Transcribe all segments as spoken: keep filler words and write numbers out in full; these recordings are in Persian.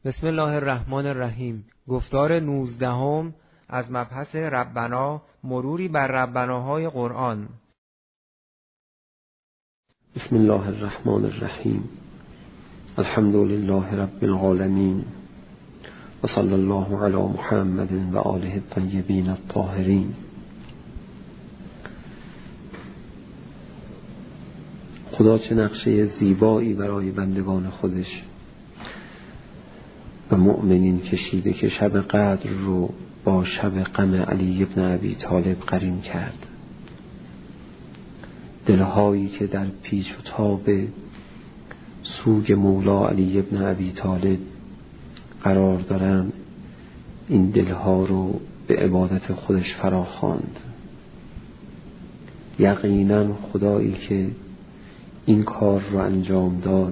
بسم الله الرحمن الرحیم. گفتار نوزدهم از مبحث ربنا، مروری بر ربناهای قرآن. بسم الله الرحمن الرحیم. الحمد لله رب العالمین و صلی الله علی محمد و آله الطیبین الطاهرین. خدا چه نقشه زیبایی برای بندگان خودش و مؤمنین کشیده که شب قدر رو با شب غم علی ابن ابی طالب قرین کرد. دلهایی که در پیچ و تاب سوگ مولا علی ابن ابی طالب قرار دارن، این دلها رو به عبادت خودش فراخواند. یقینا خدایی که این کار رو انجام داد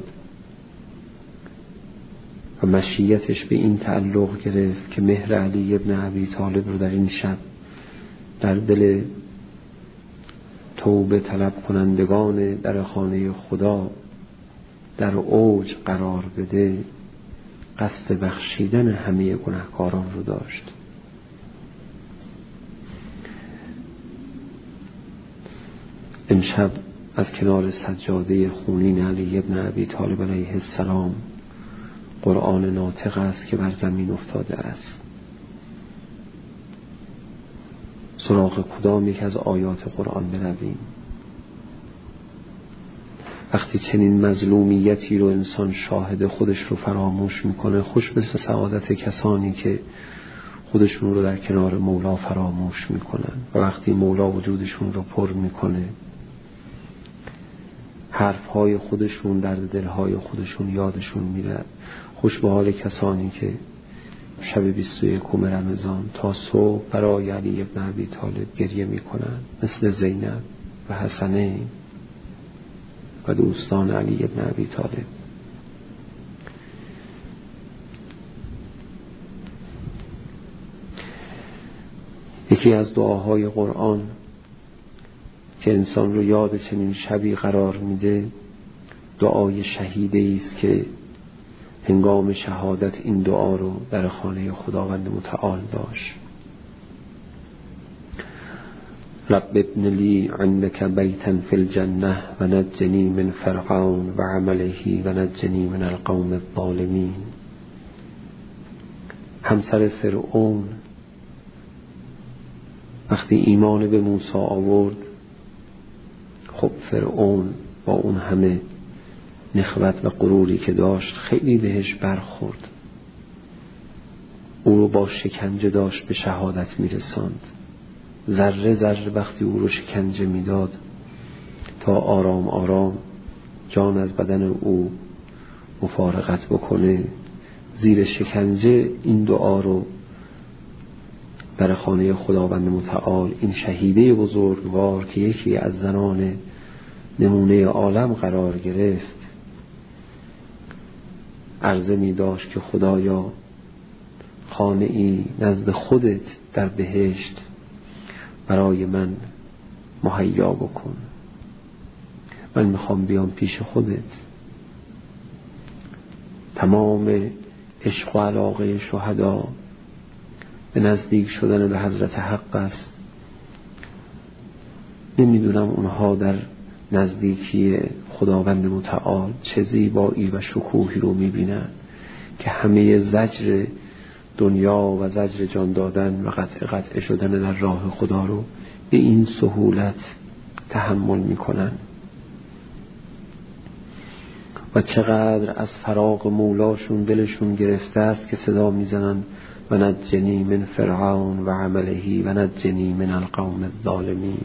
و مشیتش به این تعلق گرفت که مهر علی ابن ابی طالب رو در این شب در دل توبه طلب کنندگان در خانه خدا در اوج قرار بده، قصد بخشیدن همه گناهکاران رو داشت. امشب از کنار سجاده خونین علی ابن ابی طالب علیه السلام قرآن ناطق است که بر زمین افتاده است. سراغ کدام یک از آیات قرآن برویم؟ وقتی چنین مظلومیتی رو انسان شاهد خودش رو فراموش میکنه، خوش به سعادت کسانی که خودشون رو در کنار مولا فراموش میکنن و وقتی مولا وجودشون رو پر میکنه، حرفهای خودشون در دلهای خودشون یادشون میره. خوش به حال کسانی که شب بیست و یکم رمضان تا صبح برای علی ابن ابی طالب گریه میکنن، مثل زینب و حسنه و دوستان علی ابن ابی طالب. یکی از دعاهای قرآن که انسان رو یاد چنین شبی قرار میده، دعای شهیدی است که هنگام شهادت این دعا رو در خانه خداوند متعال داشت. رب ابن لی عندك بیتا فی الجنه و نجنی من فرعون و عمله و نجنی من القوم الظالمین. همسر فرعون وقتی ایمان به موسی آورد، خب فرعون با اون همه نخوت و غروری که داشت خیلی بهش برخورد، او رو با شکنجه داشت به شهادت میرساند. ذره ذره وقتی او رو شکنجه میداد تا آرام آرام جان از بدن او مفارقت بکنه، زیر شکنجه این دعا رو در خانه خداوند متعال این شهیده بزرگوار که یکی از زنان نمونه عالم قرار گرفت عرضه می داشت که خدایا خانه ای نزد خودت در بهشت برای من مهیا بکن، من میخوام بیام پیش خودت. تمام عشق و علاقه شهدا به نزدیک شدن به حضرت حق است. نمیدونم اونها در نزدیکی خداوند متعال چه زیبایی و شکوهی رو میبینن که همه زجر دنیا و زجر جان دادن و قطع قطع شدن در راه خدا رو به این سهولت تحمل میکنن. و چقدر از فراق مولاشون دلشون گرفته است که صدا میزنن و نجنی من فرعون و عمله و نجنی من القوم الظالمین.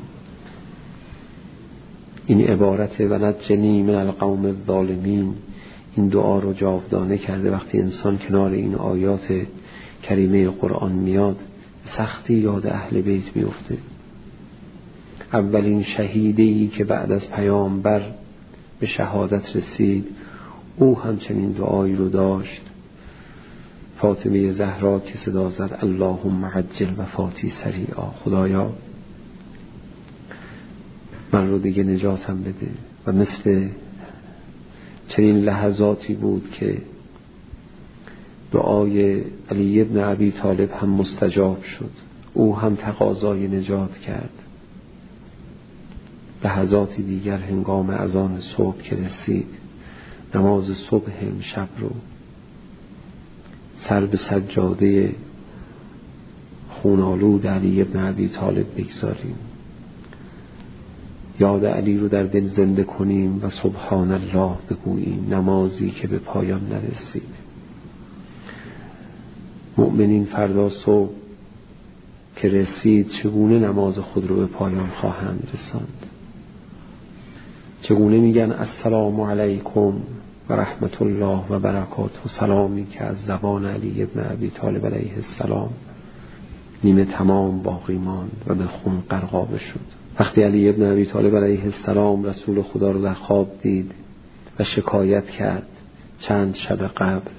این عبارت و نجنی من القوم الظالمین این دعا رو جاودانه کرده. وقتی انسان کنار این آیات کریمه قرآن میاد، سختی یاد اهل بیت میفته. اولین شهیدی که بعد از پیامبر به شهادت رسید، او همچنین دعایی رو داشت. فاطمه زهرا که صدا زد اللهم عجل وفاتی سریعا، خدایا من رو دیگه نجاتم بده. و مثل چنین لحظاتی بود که دعای علی ابن ابی طالب هم مستجاب شد. او هم تقاضای نجات کرد. لحظاتی دیگر هنگام اذان صبح که رسید، نماز صبح امشب رو سر به سجاده خونالود علی ابن ابی طالب بگذاریم، یاد علی رو در دل زنده کنیم و سبحان الله بگوییم. نمازی که به پایان نرسید. مؤمنین فردا صبح که رسید چگونه نماز خود رو به پایان خواهند رساند؟ چگونه میگن السلام علیکم و رحمت الله و برکاته، سلامی که از زبان علی ابن ابی طالب علیه السلام نیمه تمام باقی ماند و به خون غرقابه شد. وقتی علی ابن ابی طالب علیه السلام رسول خدا رو در خواب دید و شکایت کرد چند شب قبل،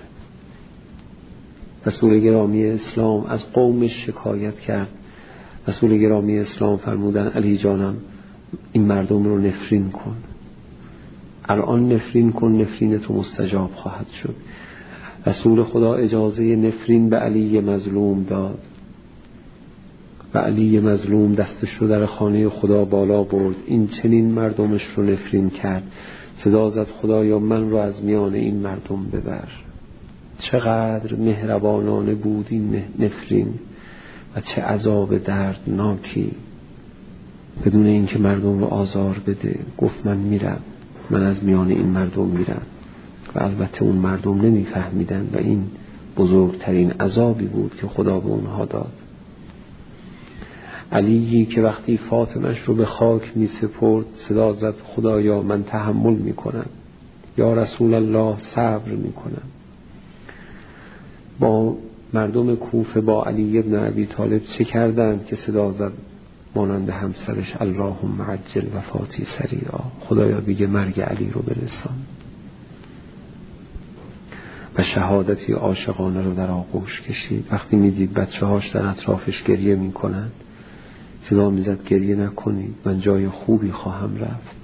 رسول گرامی اسلام از قومش شکایت کرد. رسول گرامی اسلام فرمودن علی جانم این مردم رو نفرین کن، الان نفرین کن، نفرین تو مستجاب خواهد شد. رسول خدا اجازه نفرین به علی مظلوم داد و علی مظلوم دستش رو در خانه خدا بالا برد. این چنین مردمش رو نفرین کرد، صدا زد خدایا من رو از میان این مردم ببر. چقدر مهربانانه بود این نفرین و چه عذاب دردناکی. بدون اینکه مردم رو آزار بده گفت من میرم، من از میان این مردم میرم. و البته اون مردم نمیفهمیدن و این بزرگترین عذابی بود که خدا به اونها داد. علی که وقتی فاطمش رو به خاک می سپرد صدا زد خدایا من تحمل می کنم، یا رسول الله صبر می کنم. با مردم کوفه با علی ابن ابی طالب چه کردند که صدا زد مانند همسرش اللهم عجل وفاتی سریعا، خدایا دیگه مرگ علی رو برسان. و شهادتی عاشقانه رو در آغوش کشید. وقتی میدید بچه هاش در اطرافش گریه میکنن صدا میزد گریه نکنید، من جای خوبی خواهم رفت.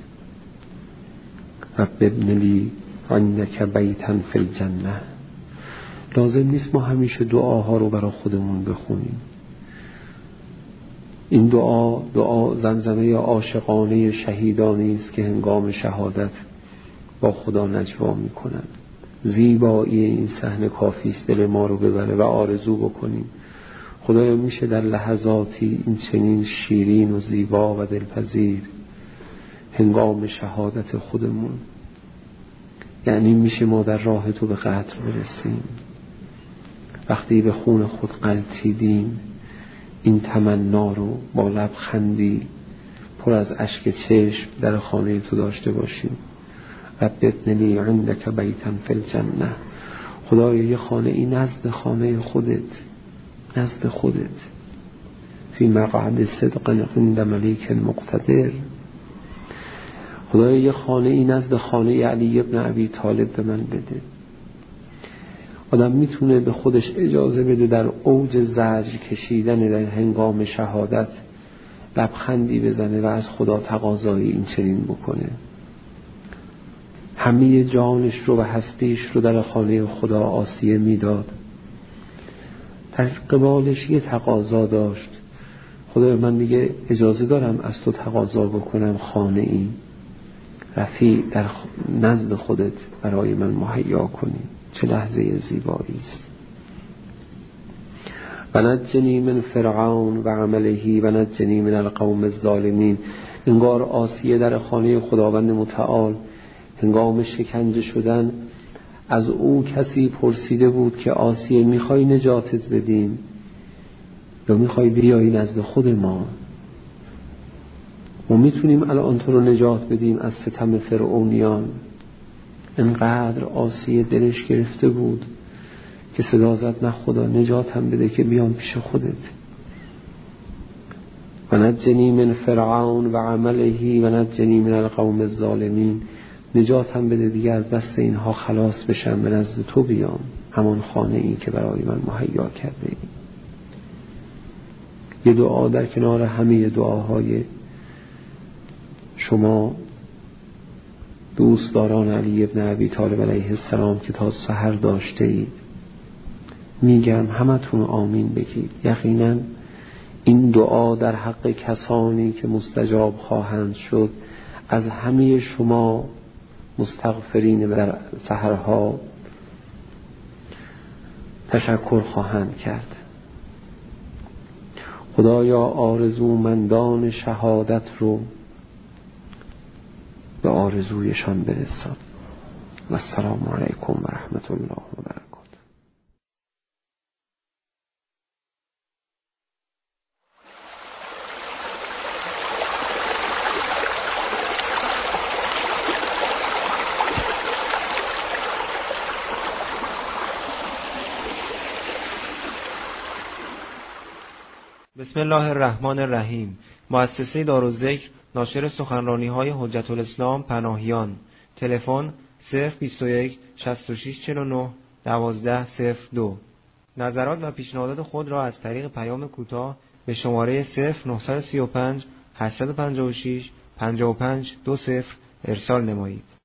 رب ابن لی عندک بیتا فی الجنه. لازم نیست ما همیشه دعاها رو برای خودمون بخونیم. این دعا دعا زمزمه عاشقانه شهیدانی است که هنگام شهادت با خدا نجوا میکنند. زیبایی این صحنه کافی است دل ما رو ببره و آرزو بکنیم خدایا میشه در لحظاتی این چنین شیرین و زیبا و دلپذیر هنگام شهادت خودمون، یعنی میشه ما در راه تو به قتل برسیم. وقتی به خون خود غلتیدیم این تمنا رو با لبخندی پر از اشک چشم در خانه تو داشته باشیم. رب ابن لی عندک بیتا فی الجنه. خدایا یه خانه ای نزد خانه خودت، نزد خودت، فی مقعد صدق عند ملیک مقتدر. خدایا یه خانه ای نزد خانه علی ابن ابی طالب به من بده. آدم میتونه به خودش اجازه بده در اوج زجر کشیدن در هنگام شهادت لبخندی بزنه و از خدا تقاضای این چنین بکنه. همه جانش رو و هستیش رو در خانه خدا آسیه میداد. در قبالش یه تقاضا داشت. خدا من میگه اجازه دارم از تو تقاضا بکنم خانه ای رفیع در نزد خودت برای من مهیا کنی. چه لحظه زیبایی است. و نجنی من فرعون و عمله و نجنی من القوم الظالمین. انگار آسیه در خانه خداوند متعال هنگام شکنجه شدن از او کسی پرسیده بود که آسیه میخوای نجاتت بدیم یا میخوای بیایی نزد خود ما؟ ما میتونیم الان تو رو نجات بدیم از ستم فرعونیان. انقدر آسیه دلش گرفته بود که صدا زد نه خدا نجاتم بده که بیام پیش خودت. و نجنی من فرعون و عمله و نجنی من القوم الظالمین. نجاتم بده دیگه از دست اینها خلاص بشم، به نزد تو بیام، همان خانه ای که برای من مهیا کرده ای. یه دعا در کنار همه دعاهای شما دوستداران علی ابن ابی طالب علیه السلام که تا سحر داشته اید. میگم همتون آمین بگید. یقینا این دعا در حق کسانی که مستجاب خواهند شد از همه شما مستغفرین در سحرها تشکر خواهند کرد. خدایا آرزومندان شهادت رو به آرزویشان برسان. و السلام علیکم و رحمت الله و برکاته. بسم الله الرحمن الرحیم. مؤسسه دارالذکر ناشر سخنرانی های حجت الاسلام پناهیان. تلفن صفر بیست و یک شصت و شش چهل و نه دوازده صفر دو. نظرات و پیشنهادات خود را از طریق پیام کوتاه به شماره صفر نه سه پنج هشت پنج شش پنج پنج دو صفر ارسال نمایید.